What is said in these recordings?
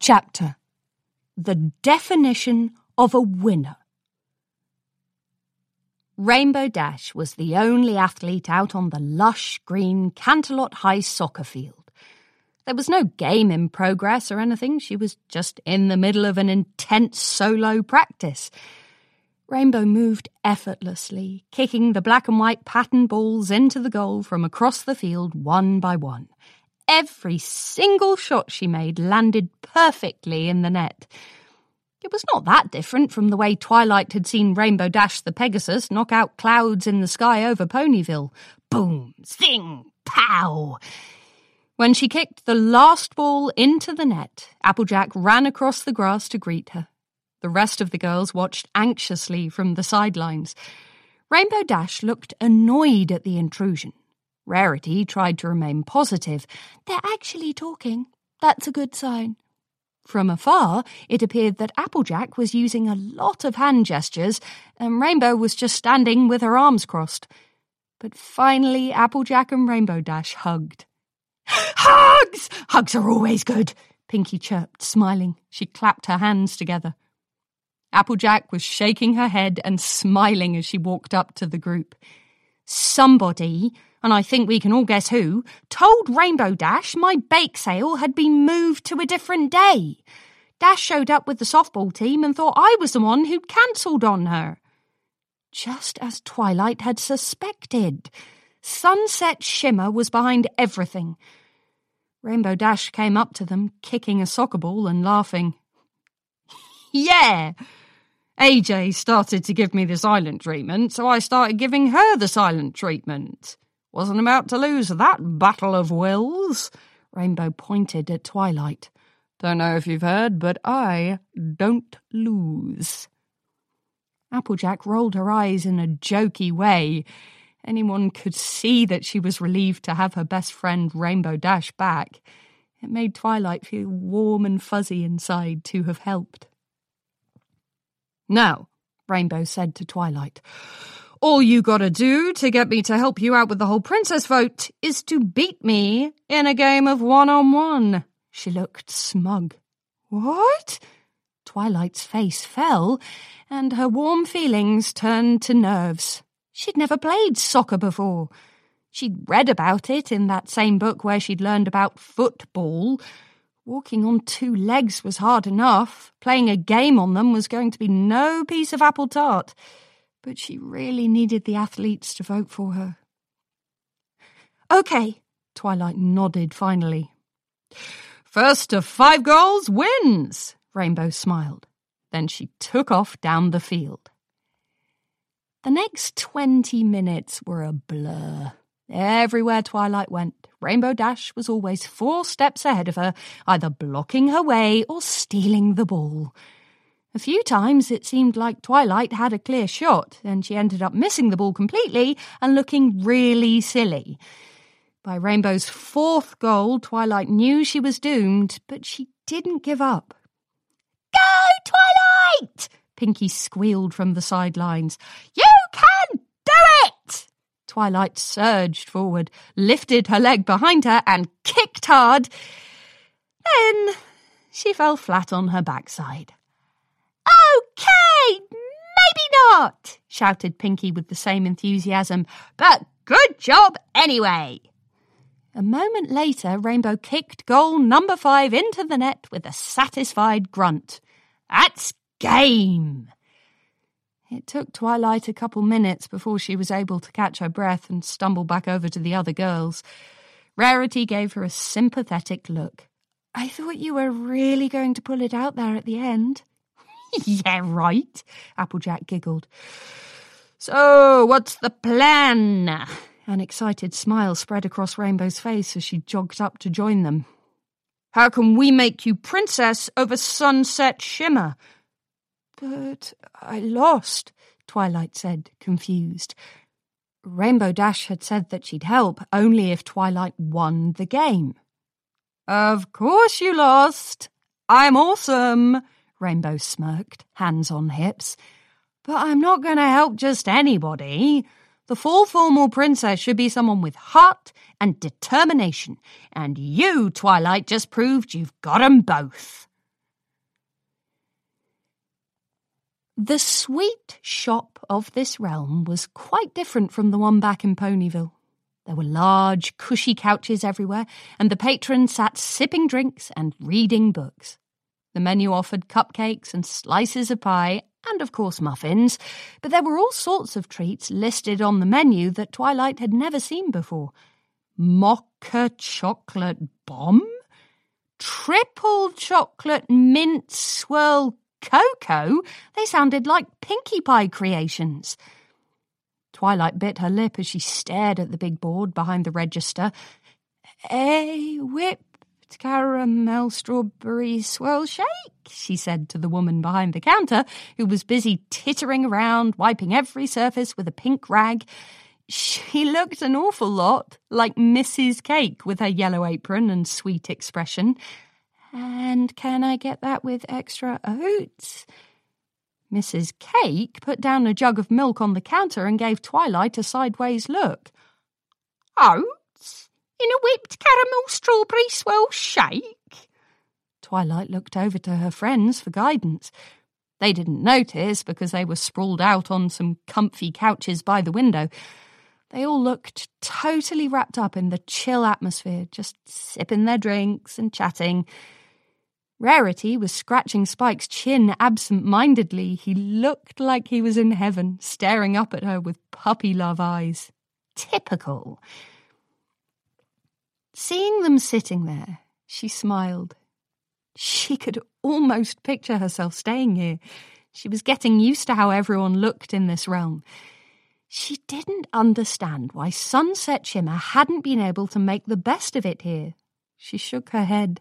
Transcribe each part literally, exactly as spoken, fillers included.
Chapter: The Definition of a Winner. Rainbow Dash was the only athlete out on the lush, green Canterlot High soccer field. There was no game in progress or anything. She was just in the middle of an intense solo practice. Rainbow moved effortlessly, kicking the black and white pattern balls into the goal from across the field one by one. Every single shot she made landed perfectly in the net. It was not that different from the way Twilight had seen Rainbow Dash the Pegasus knock out clouds in the sky over Ponyville. Boom, zing, pow! When she kicked the last ball into the net, Applejack ran across the grass to greet her. The rest of the girls watched anxiously from the sidelines. Rainbow Dash looked annoyed at the intrusion. Rarity tried to remain positive. They're actually talking. That's a good sign. From afar, it appeared that Applejack was using a lot of hand gestures, and Rainbow was just standing with her arms crossed. But finally, Applejack and Rainbow Dash hugged. Hugs! Hugs are always good, Pinkie chirped, smiling. She clapped her hands together. Applejack was shaking her head and smiling as she walked up to the group. Somebody, and I think we can all guess who, told Rainbow Dash my bake sale had been moved to a different day. Dash showed up with the softball team and thought I was the one who'd cancelled on her. Just as Twilight had suspected. Sunset Shimmer was behind everything. Rainbow Dash came up to them, kicking a soccer ball and laughing. Yeah! A J started to give me the silent treatment, so I started giving her the silent treatment. Wasn't about to lose that battle of wills. Rainbow pointed at Twilight. Don't know if you've heard, but I don't lose. Applejack rolled her eyes in a jokey way. Anyone could see that she was relieved to have her best friend Rainbow Dash back. It made Twilight feel warm and fuzzy inside to have helped. Now, Rainbow said to Twilight, all you gotta do to get me to help you out with the whole princess vote is to beat me in a game of one-on-one. She looked smug. What? Twilight's face fell, and her warm feelings turned to nerves. She'd never played soccer before. She'd read about it in that same book where she'd learned about football. Walking on two legs was hard enough. Playing a game on them was going to be no piece of apple tart. But she really needed the athletes to vote for her. Okay, Twilight nodded finally. First to five goals wins, Rainbow smiled. Then she took off down the field. The next twenty minutes were a blur. Everywhere Twilight went, Rainbow Dash was always four steps ahead of her, either blocking her way or stealing the ball. A few times it seemed like Twilight had a clear shot, and she ended up missing the ball completely and looking really silly. By Rainbow's fourth goal, Twilight knew she was doomed, but she didn't give up. Go, Twilight! Pinkie squealed from the sidelines. You can do it! Twilight surged forward, lifted her leg behind her and kicked hard. Then she fell flat on her backside. Okay, maybe not, shouted Pinkie with the same enthusiasm, but good job anyway. A moment later, Rainbow kicked goal number five into the net with a satisfied grunt. That's game! It took Twilight a couple minutes before she was able to catch her breath and stumble back over to the other girls. Rarity gave her a sympathetic look. I thought you were really going to pull it out there at the end. Yeah, right, Applejack giggled. So, what's the plan? An excited smile spread across Rainbow's face as she jogged up to join them. How can we make you princess over Sunset Shimmer? But I lost, Twilight said, confused. Rainbow Dash had said that she'd help only if Twilight won the game. Of course you lost. I'm awesome, Rainbow smirked, hands on hips. But I'm not going to help just anybody. The full formal princess should be someone with heart and determination, and you, Twilight, just proved you've got 'em both. The sweet shop of this realm was quite different from the one back in Ponyville. There were large, cushy couches everywhere, and the patrons sat sipping drinks and reading books. The menu offered cupcakes and slices of pie, and of course muffins, but there were all sorts of treats listed on the menu that Twilight had never seen before. Mocha chocolate bomb? Triple chocolate mint swirl cocoa? They sounded like Pinkie Pie creations. Twilight bit her lip as she stared at the big board behind the register. A whipped caramel strawberry swirl shake, she said to the woman behind the counter, who was busy tittering around, wiping every surface with a pink rag. She looked an awful lot like Missus Cake with her yellow apron and sweet expression. And can I get that with extra oats? Missus Cake put down a jug of milk on the counter and gave Twilight a sideways look. Oats? In a whipped caramel strawberry swirl shake? Twilight looked over to her friends for guidance. They didn't notice because they were sprawled out on some comfy couches by the window. They all looked totally wrapped up in the chill atmosphere, just sipping their drinks and chatting. Rarity was scratching Spike's chin absent-mindedly. He looked like he was in heaven, staring up at her with puppy-love eyes. Typical. Seeing them sitting there, she smiled. She could almost picture herself staying here. She was getting used to how everyone looked in this realm. She didn't understand why Sunset Shimmer hadn't been able to make the best of it here. She shook her head.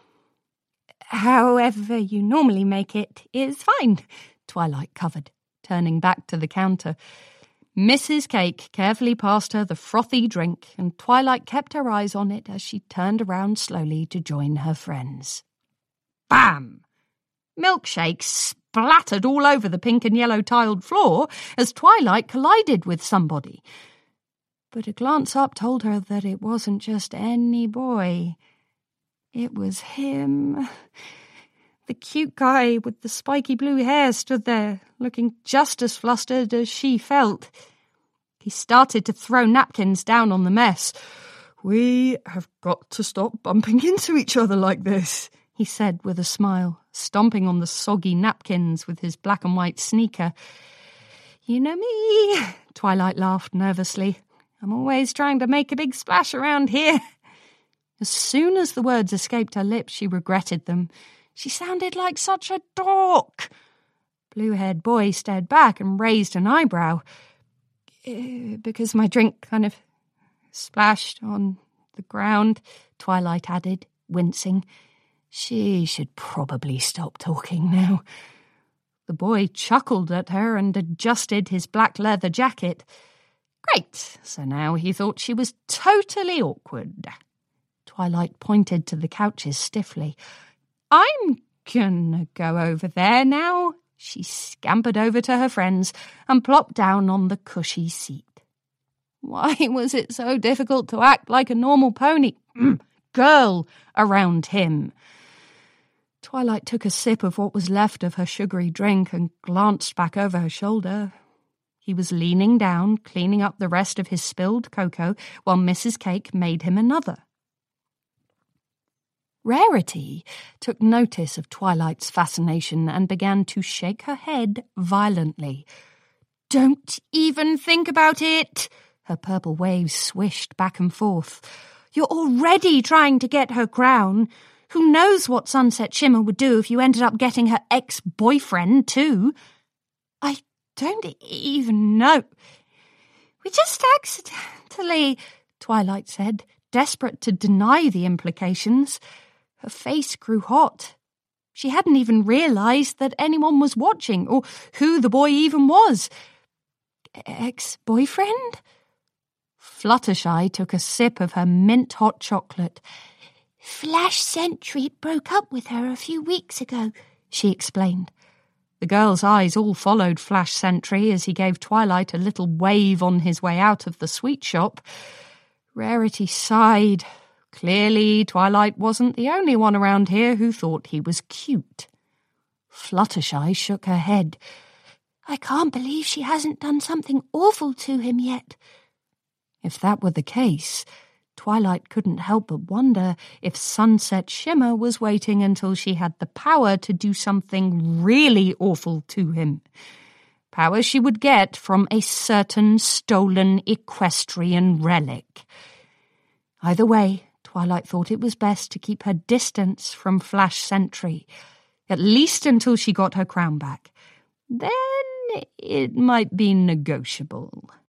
However you normally make it is fine, Twilight covered, turning back to the counter. Missus Cake carefully passed her the frothy drink, and Twilight kept her eyes on it as she turned around slowly to join her friends. Bam! Milkshake splattered all over the pink and yellow tiled floor as Twilight collided with somebody. But a glance up told her that it wasn't just any boy. It was him. The cute guy with the spiky blue hair stood there, looking just as flustered as she felt. He started to throw napkins down on the mess. We have got to stop bumping into each other like this, he said with a smile, stomping on the soggy napkins with his black and white sneaker. You know me, Twilight laughed nervously. I'm always trying to make a big splash around here. As soon as the words escaped her lips, she regretted them. She sounded like such a dork. Blue-haired boy stared back and raised an eyebrow. Uh, because my drink kind of splashed on the ground, Twilight added, wincing. She should probably stop talking now. The boy chuckled at her and adjusted his black leather jacket. Great, so now he thought she was totally awkward. Twilight pointed to the couches stiffly. I'm gonna go over there now. She scampered over to her friends and plopped down on the cushy seat. Why was it so difficult to act like a normal pony girl around him? Twilight took a sip of what was left of her sugary drink and glanced back over her shoulder. He was leaning down, cleaning up the rest of his spilled cocoa, while Missus Cake made him another. Rarity took notice of Twilight's fascination and began to shake her head violently. Don't even think about it! Her purple waves swished back and forth. You're already trying to get her crown. Who knows what Sunset Shimmer would do if you ended up getting her ex-boyfriend, too? I don't even know. We just accidentally, Twilight said, desperate to deny the implications. Her face grew hot. She hadn't even realized that anyone was watching, or who the boy even was. Ex-boyfriend? Fluttershy took a sip of her mint-hot chocolate. Flash Sentry broke up with her a few weeks ago, she explained. The girl's eyes all followed Flash Sentry as he gave Twilight a little wave on his way out of the sweet shop. Rarity sighed. Clearly, Twilight wasn't the only one around here who thought he was cute. Fluttershy shook her head. I can't believe she hasn't done something awful to him yet. If that were the case, Twilight couldn't help but wonder if Sunset Shimmer was waiting until she had the power to do something really awful to him. Power she would get from a certain stolen equestrian relic. Either way, Twilight thought it was best to keep her distance from Flash Sentry, at least until she got her crown back. Then it might be negotiable.